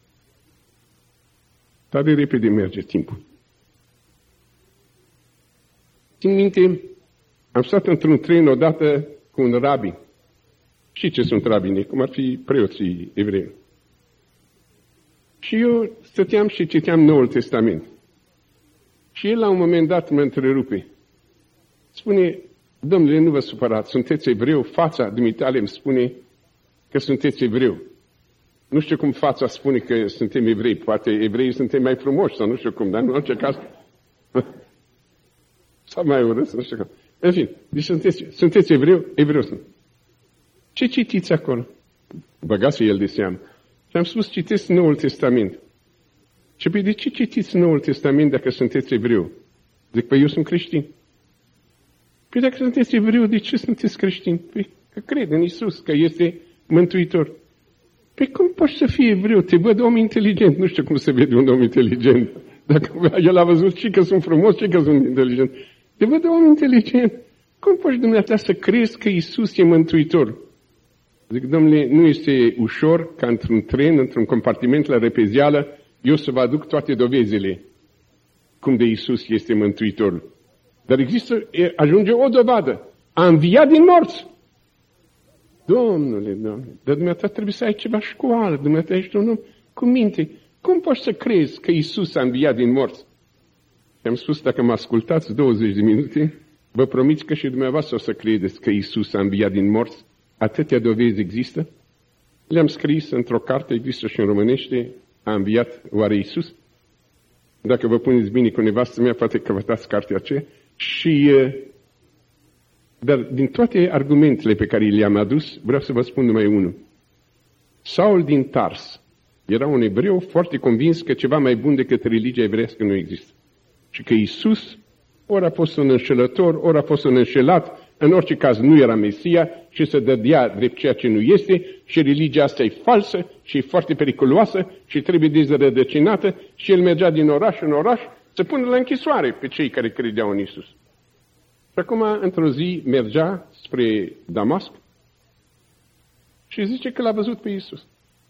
Tare repede merge timpul. Țin minte, am stat într-un tren odată cu un rabi. Și ce sunt rabini? Cum ar fi preoții evrei. Și eu stăteam și citeam Noul Testament. Și el la un moment dat mă întrerupe. Spune, domnule, nu vă supărați, sunteți evreu? Fața dumitale îmi spune că sunteți evreu. Nu știu cum fața spune că suntem evrei. Poate evreii suntem mai frumoși sau nu știu cum, dar în orice caz... sau mai urât, nu știu cum. În fin, deci sunteți, sunteți evreu? Evreu sunt. Ce citiți acolo? Băgați el de seamă. Și am spus, citiți Noul Testament. Și păi de ce citiți Noul Testament dacă sunteți evreu? Zic, păi eu sunt creștin. Păi dacă sunteți evreu, de ce sunteți creștini? Păi că cred în Iisus, că este Mântuitor. Păi cum poți să fii evreu? Te văd om inteligent. Nu știu cum se vede un om inteligent. Dacă el a văzut și că sunt frumos, și că sunt inteligent. Te văd om inteligent. Cum poți dumneata să crezi că Iisus e Mântuitor? Zic, domnule, nu este ușor ca într-un tren, într-un compartiment la repezială, eu să vă aduc toate dovezile cum de Iisus este Mântuitorul. Dar există, ajunge o dovadă. A înviat din morți. Domnule, domnule, dar dumneata trebuie să ai ceva școală, dumneata ești un om cu minte. Cum poți să crezi că Iisus a înviat din morți? Și am spus, dacă mă ascultați douăzeci de minute, vă promit că și dumneavoastră o să credeți că Iisus a înviat din morți. Atâtea dovezi există. Le-am scris într-o carte, există și în românește, a înviat oare Iisus? Dacă vă puneți bine cu nevastă mea, poate că vă dați cartea aceea. Și, dar din toate argumentele pe care le-am adus, vreau să vă spun numai unul. Saul din Tars era un evreu foarte convins că ceva mai bun decât religia evrească nu există. Și că Iisus ori a fost un înșelător, ori a fost un înșelat, în orice caz nu era Mesia și se dădea drept ceea ce nu este și religia asta e falsă și e foarte periculoasă și trebuie dezrădăcinată și el mergea din oraș în oraș să pună la închisoare pe cei care credeau în Iisus. Și acum, într-o zi, mergea spre Damasc și zice că l-a văzut pe Iisus.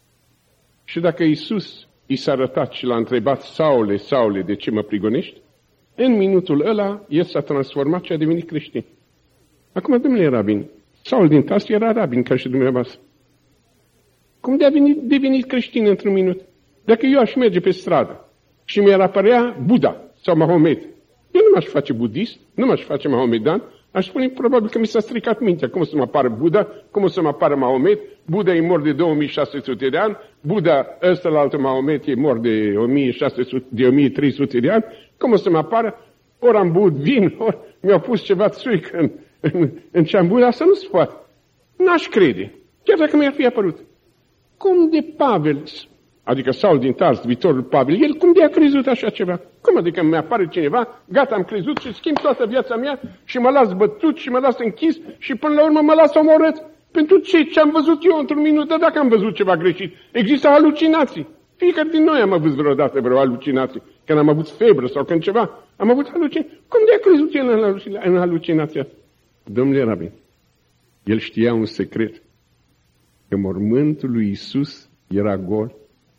Și dacă Iisus i s-a arătat și l-a întrebat, Saule, Saule, de ce mă prigonești? În minutul ăla, el s-a transformat și a devenit creștin. Acum, domnule rabin, Saul din Tars era rabin ca și dumneavoastră. Cum de-a venit, devenit creștin într-un minut? Dacă eu aș merge pe stradă și mi-ar apărea Buddha sau Mahomet, eu nu m-aș face budist, nu m-aș face mahomedan, aș spune probabil că mi s-a stricat mintea. Cum o să mă apară Buddha, cum o să mă apară Mahomet, Buddha e mort de două mii șase sute de ani, Buddha ăsta la altă Mahomet e mort de o mie șase sute, de o mie trei sute de ani, cum o să mă apară? Ori am băut vin, ori mi-au pus ceva țuică în, în, în ce am băut, asta nu se poate. N-aș crede, chiar dacă mi-ar fi apărut. Cum de Pavel, adică Saul din Tars, viitorul Pavel, el cum de a crezut așa ceva? Cum adică mi-apare cineva, gata, am crezut și schimb toată viața mea și mă las bătut și mă las închis și până la urmă mă las omorât? Pentru ce? Ce am văzut eu într-un minut? Dar dacă am văzut ceva greșit, există halucinații. Fiecare din noi am avut vreodată vreo alucinație. Când am avut febră sau când ceva, am avut halucinație. Cum de-a crezut el în, alucina- în halucinația? Domnule Rabin, el știa un secret. Că mormântul lui Iisus era gol.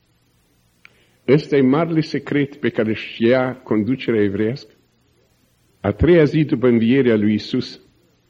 Ăsta e marele secret pe care știa conducerea evreiască. A treia zi după învierea lui Iisus,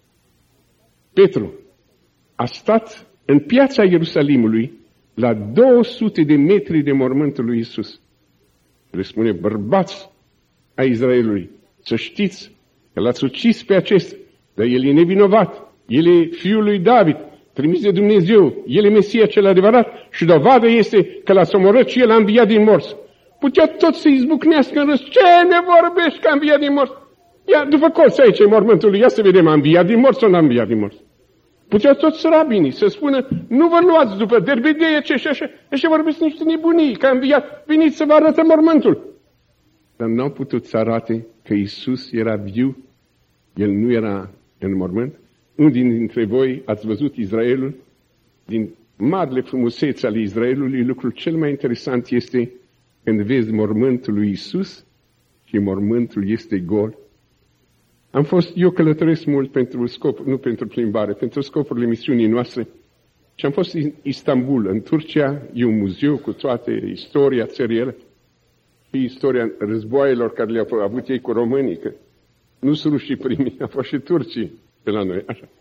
Petru a stat în piața Ierusalimului la două sute de metri de mormântul lui Iisus. Le spune, bărbați a Israelului, să știți că l-ați ucis pe acesta, dar el e nevinovat, el e fiul lui David, trimis de Dumnezeu, el e Mesia cel adevărat și dovadă este că l-ați omorât și el a înviat din morți. Putea tot să izbucnească în râs. Ce ne vorbești că a înviat din morți? Ia, după colț aici e mormântul lui, ia să vedem, a înviat din morți sau n-a înviat din morți? Putea toți rabinii să spună, nu vă luați după derbedee ce și așa, așa vorbesc niște nebunii, că a înviat, veniți să vă arătă mormântul. Dar n-au putut să arate că Iisus era viu, el nu era în mormânt. Unul dintre voi ați văzut Israelul, din marile frumuseți ale Israelului, lucrul cel mai interesant este când vezi mormântul lui Iisus și mormântul este gol. Am fost, eu călătoresc mult pentru scop, nu pentru plimbare, pentru scopurile misiunii noastre. Și am fost în Istanbul, în Turcia, e un muzeu cu toate istoria țării ele și istoria războaielor care le-au avut ei cu românii, că nu sunt rușii primii, au fost și turcii pe la noi, așa.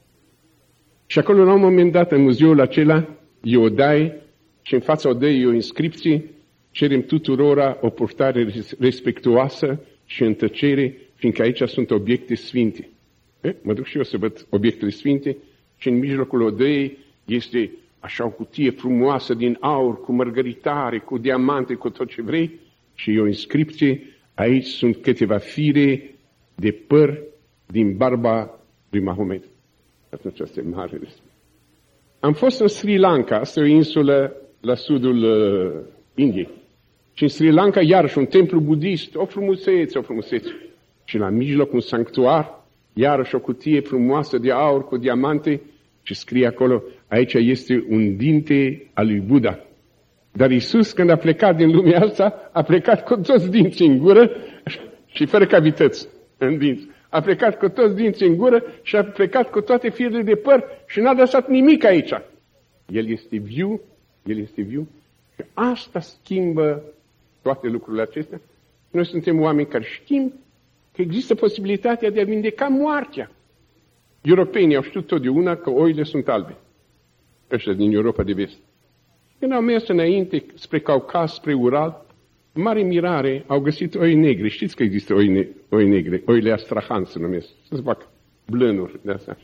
Și acolo, la un moment dat, în muzeul acela, e o daie și în fața odăii e o inscripție, cerem tuturora o purtare respectuoasă și în tăcere, fiindcă aici sunt obiecte sfinte. E? Mă duc și eu să văd obiectele sfinte și în mijlocul odăii este așa o cutie frumoasă din aur, cu mărgăritare, cu diamante, cu tot ce vrei și e o inscripție, aici sunt câteva fire de păr din barba lui Mahomet. Atunci asta e mare. Am fost în Sri Lanka, asta e o insulă la sudul uh, Indiei. Și în Sri Lanka, iarăși, un templu budist, o frumusețe, o frumusețe. Și la mijloc un sanctuar, iarăși o cutie frumoasă de aur cu diamante și scrie acolo, aici este un dinte al lui Buddha. Dar Iisus, când a plecat din lumea asta, a plecat cu toți dinții în gură și fără cavități în dinți. A plecat cu toți dinții în gură și a plecat cu toate firele de păr și n-a lăsat nimic aici. El este viu, el este viu și asta schimbă toate lucrurile acestea. Noi suntem oameni care știm că există posibilitatea de a vindeca moartea. Europenii au știut totdeauna că oile sunt albe. Ăștia din Europa de vest. Când au mers înainte spre Caucaz, spre Ural, mare mirare, au găsit oi negre. Știți că există oi, ne- oi negre, oile Astrahan se numesc. Să-ți fac blânuri de astea.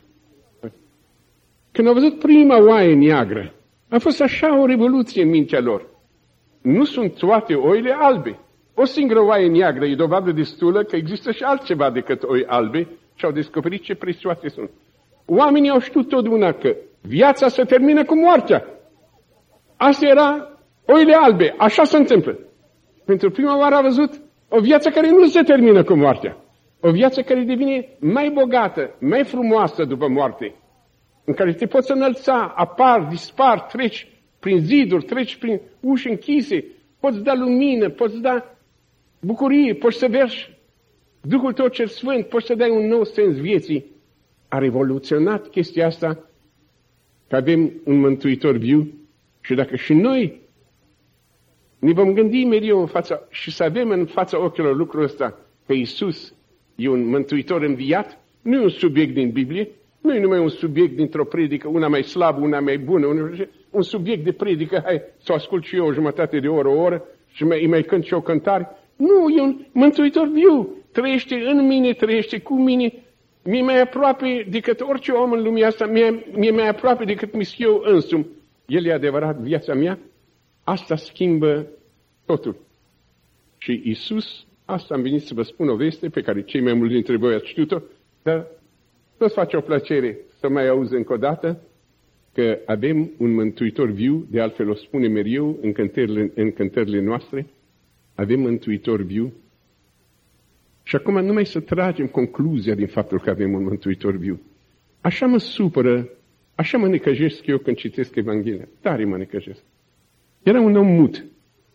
Când au văzut prima oaie neagră, a fost așa o revoluție în mintea lor. Nu sunt toate oile albe. O singură oaie neagră e dovadă destulă că există și altceva decât oi albe și au descoperit ce prețioase sunt. Oamenii au știut totdeauna că viața se termină cu moartea. Asta era oile albe, așa se întâmplă. Pentru prima oară a văzut o viață care nu se termină cu moartea. O viață care devine mai bogată, mai frumoasă după moarte. În care te poți înălța, apar, dispar, treci prin ziduri, treci prin uși închise, poți da lumină, poți da bucurie, poți să vergi Duhul tău cel Sfânt, poți să dai un nou sens vieții. A revoluționat chestia asta că avem un Mântuitor viu și dacă și noi ne vom gândi mereu în fața și să avem în fața ochilor lucrul ăsta că Iisus e un Mântuitor înviat, nu e un subiect din Biblie, nu e numai un subiect dintr-o predică, una mai slabă, una mai bună, una, un subiect de predică, hai să o ascult și eu o jumătate de oră, o oră și mai, îi mai cânt și o cântare. Nu, e un Mântuitor viu, trăiește în mine, trăiește cu mine, mi-e mai aproape decât orice om în lumea asta, mi-e, mi-e mai aproape decât mi eu însumi. El e adevărat viața mea, asta schimbă totul. Și Iisus, asta am venit să vă spun o veste pe care cei mai mulți dintre voi ați știut-o, dar tot face o plăcere să mai auzi încă o dată că avem un Mântuitor viu, de altfel o spune mereu în cântările, în cântările noastre, avem Mântuitor viu. Și acum numai să tragem concluzia din faptul că avem un Mântuitor viu. Așa mă supără, așa mă necăjesc eu când citesc Evanghelia. Tare mă necăjesc. Era un om mut.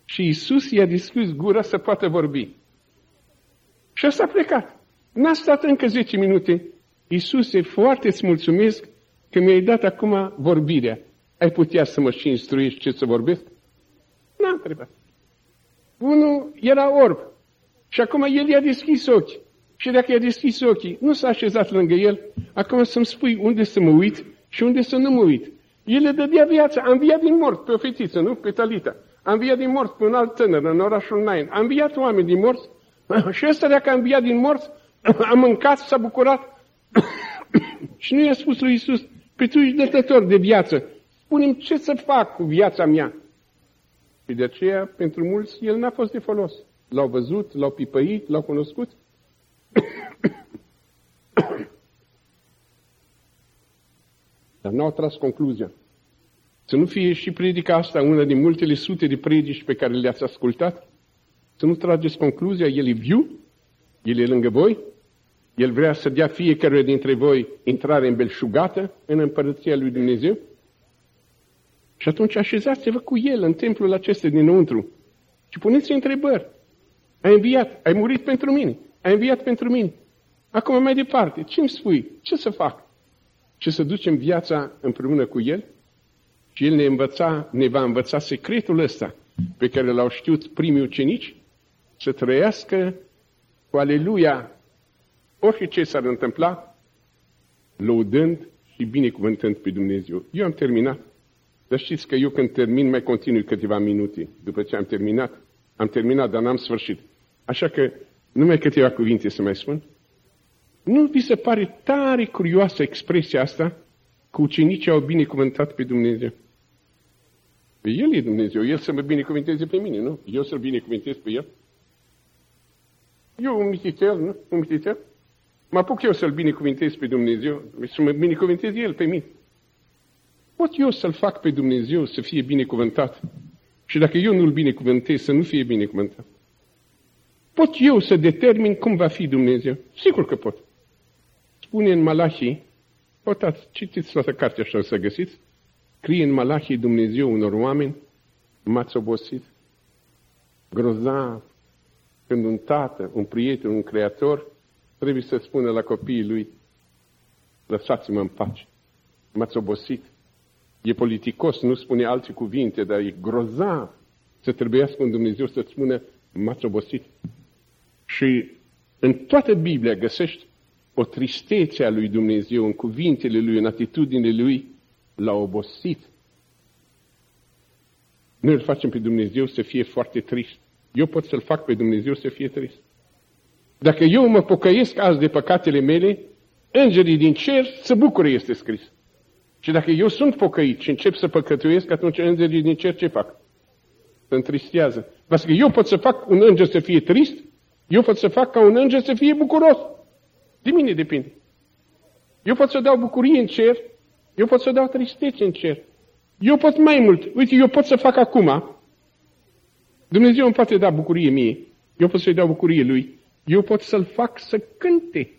Și Iisus i-a deschis gura să poată vorbi. Și ăsta a plecat. N-a stat încă zece minute. Iisuse, foarte îți mulțumesc că mi-ai dat acum vorbirea. Ai putea să mă și instruiești ce să vorbesc? N-a întrebat. Unul era orb. Și acum el i-a deschis ochii. Și dacă i-a deschis ochii, nu s-a așezat lângă el, acum să-mi spui unde să mă uit și unde să nu mă uit. El le dădea viața. A înviat din morți pe o fetiță, nu? Pe Talita. A înviat din morți pe un alt tânăr în orașul Nain. A înviat oameni din morți. Și ăsta, dacă a înviat din morți, a mâncat, s-a bucurat. Și nu i-a spus lui Iisus, pe tu ești dătător de viață. Spune-mi ce să fac cu viața mea. Și de aceea, pentru mulți, el n-a fost de folos. L-au văzut, l-au pipăit, l-au cunoscut. Dar n-au tras concluzia. Să nu fie și predica asta una din multele sute de predici pe care le-ați ascultat. Să nu trageți concluzia, el e viu, el e lângă voi, el vrea să dea fiecare dintre voi intrare îmbelșugată în împărăția lui Dumnezeu. Și atunci așezați-vă cu el în templul acesta dinăuntru și puneți întrebări. Ai înviat, ai murit pentru mine, ai înviat pentru mine. Acum mai departe, ce îmi spui? Ce să fac? Și să ducem viața împreună cu el? Și el ne, învăța, ne va învăța secretul ăsta pe care l-au știut primii ucenici, să trăiască cu aleluia orice s-ar întâmpla, lăudând și binecuvântând pe Dumnezeu. Eu am terminat. Dar știți că eu când termin mai continui câteva minute. După ce am terminat, am terminat, dar n-am sfârșit. Așa că numai câteva cuvinte să mai spun. Nu vi se pare tare curioasă expresia asta că ucenicii au binecuvântat pe Dumnezeu? El e Dumnezeu, El să mă binecuvânteze pe mine, nu? Eu să-L binecuvântez pe El? Eu un mititel, nu? Un mititel? Mă apuc eu să-L binecuvântez pe Dumnezeu și mă binecuvântez El pe mine. Pot eu să-L fac pe Dumnezeu să fie binecuvântat și dacă eu nu-L binecuvântez să nu fie binecuvântat? Pot eu să determin cum va fi Dumnezeu? Sigur că pot. Spune în Malahii, uitați, citiți toată cartea așa să găsiți, scrie în Malahii Dumnezeu unor oameni, m-ați obosit, grozav, când un tată, un prieten, un creator, trebuie să spună la copiii lui, lăsați-mă în pace, m-ați obosit. E politicos, nu spune alte cuvinte, dar e grozav să trebuiască un Dumnezeu să-ți spună, m-ați obosit. Și în toată Biblia găsești o tristețe a lui Dumnezeu în cuvintele lui, în atitudinile lui, l-a obosit. Noi îl facem pe Dumnezeu să fie foarte trist. Eu pot să-l fac pe Dumnezeu să fie trist. Dacă eu mă pocăiesc azi de păcatele mele, îngerii din cer se bucură, este scris. Și dacă eu sunt pocăit și încep să păcătuiesc, atunci îngerii din cer ce fac? Se întristează. Pentru că eu pot să fac un înger să fie trist, eu pot să fac ca un înger să fie bucuros. De mine depinde. Eu pot să dau bucurie în cer, eu pot să dau tristețe în cer. Eu pot mai mult. Uite, eu pot să fac acum. Dumnezeu îmi poate da bucurie mie. Eu pot să-i dau bucurie lui. Eu pot să-l fac să cânte.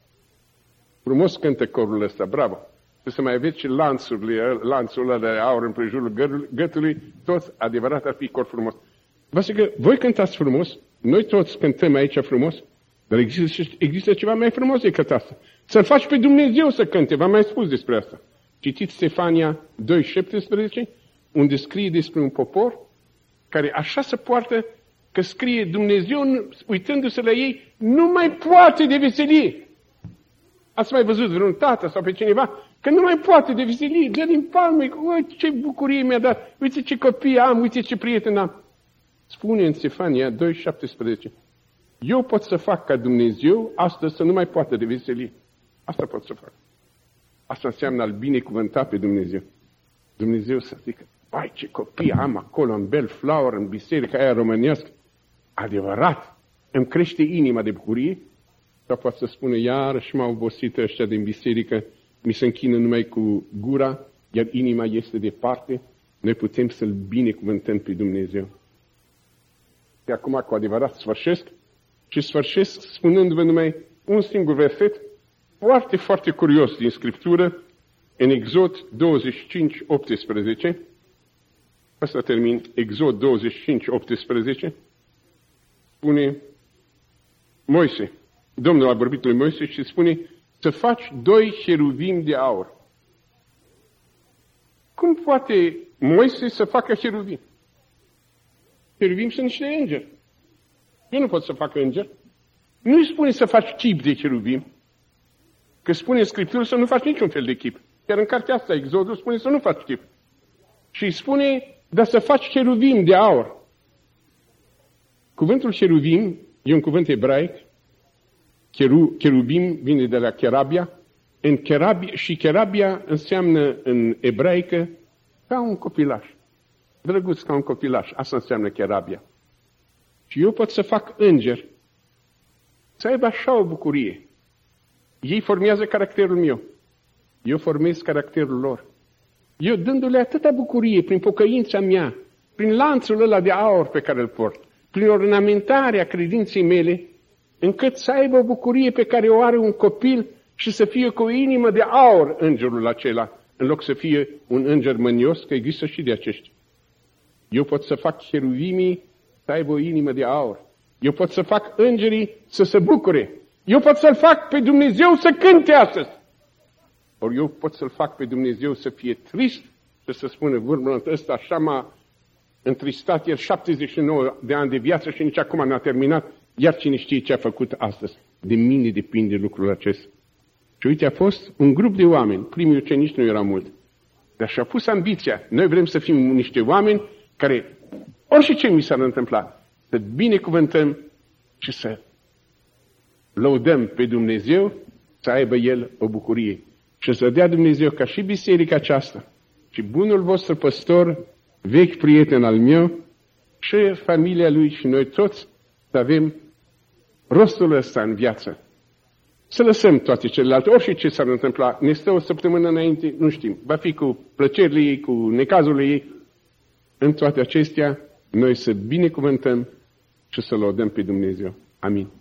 Frumos cântă corul ăsta, bravo. Și să mai aveți și lanțurile, lanțul ăla de aur în prejurul gâtului, toți adevărat ar fi cor frumos. Vă zic că voi cântați frumos, noi toți cântăm aici frumos, dar există, există ceva mai frumos decât asta. Să-L faci pe Dumnezeu să cânte, v-am mai spus despre asta. Citiți Stefania doi șaptesprezece, unde scrie despre un popor care așa se poartă că scrie Dumnezeu, uitându-se la ei, nu mai poate de veselie. Ați mai văzut vreun tată sau pe cineva că nu mai poate de veselie, dă din palmă, uite ce bucurie mi-a dat, uite ce copii am, uite ce prieten am. Spune în Stefania doi șaptesprezece, eu pot să fac ca Dumnezeu astăzi să nu mai poată de veselie. Asta pot să fac. Asta înseamnă al binecuvânta pe Dumnezeu. Dumnezeu să zică, bai, ce copii am acolo în Bellflower, în biserica aia românească. Adevărat, îmi crește inima de bucurie. Sau poate să spună, iarăși m-au obosit ăștia din biserică, mi se închină numai cu gura, iar inima este departe. Noi putem să-L binecuvântăm pe Dumnezeu. Și acum, cu adevărat, sfârșesc și sfârșesc spunându-vă numai un singur verset, foarte, foarte curios din Scriptură, în Exod douăzeci și cinci, optsprezece, Asta termin, Exod douăzeci și cinci, optsprezece, spune Moise, Domnul a vorbit lui Moise și spune să faci doi cheruvim de aur. Cum poate Moise să facă cheruvim? Cheruvim sunt niște îngeri. Eu nu pot să fac îngeri. Nu îi spune să faci chip de cheruvim, că spune în Scriptură să nu faci niciun fel de chip. Chiar în cartea asta, Exodul, spune să nu faci chip. Și îi spune, dar să faci cheruvim de aur. Cuvântul cheruvim e un cuvânt ebraic. Cheru, cherubim vine de la cherabia. În cherabia, și cherabia înseamnă în ebraică ca un copilaș. Drăguț ca un copilaș. Asta înseamnă cherabia. Și eu pot să fac îngeri să aibă așa o bucurie. Ei formează caracterul meu. Eu formez caracterul lor. Eu dându-le atâta bucurie prin pocăința mea, prin lanțul ăla de aur pe care îl port, prin ornamentarea credinței mele, încât să aibă o bucurie pe care o are un copil și să fie cu o inimă de aur îngerul acela, în loc să fie un înger mânios, că există și de aceștia. Eu pot să fac cheruvimii să aibă o inimă de aur. Eu pot să fac îngerii să se bucure. Eu pot să-L fac pe Dumnezeu să cânte astăzi. Ori eu pot să-L fac pe Dumnezeu să fie trist și să spună, vârmul ăsta așa m-a întristat el șaptezeci și nouă de ani de viață și nici acum n-a terminat, iar cine știe ce a făcut astăzi. De mine depinde lucrul acesta. Și uite, a fost un grup de oameni, primii ucenici nu erau mulți, dar și-a pus ambiția. Noi vrem să fim niște oameni care, orice ce mi s-ar întâmpla, să binecuvântăm și să lăudăm pe Dumnezeu, să aibă El o bucurie. Și să dea Dumnezeu ca și biserica aceasta, și bunul vostru păstor, vechi prieten al meu, și familia lui și noi toți, să avem rostul ăsta în viață. Să lăsăm toate celelalte, orice ce s-ar întâmpla, ne stă o săptămână înainte, nu știm, va fi cu plăcerile ei, cu necazurile ei. În toate acestea, noi să binecuvântăm și să lăudăm pe Dumnezeu. Amin.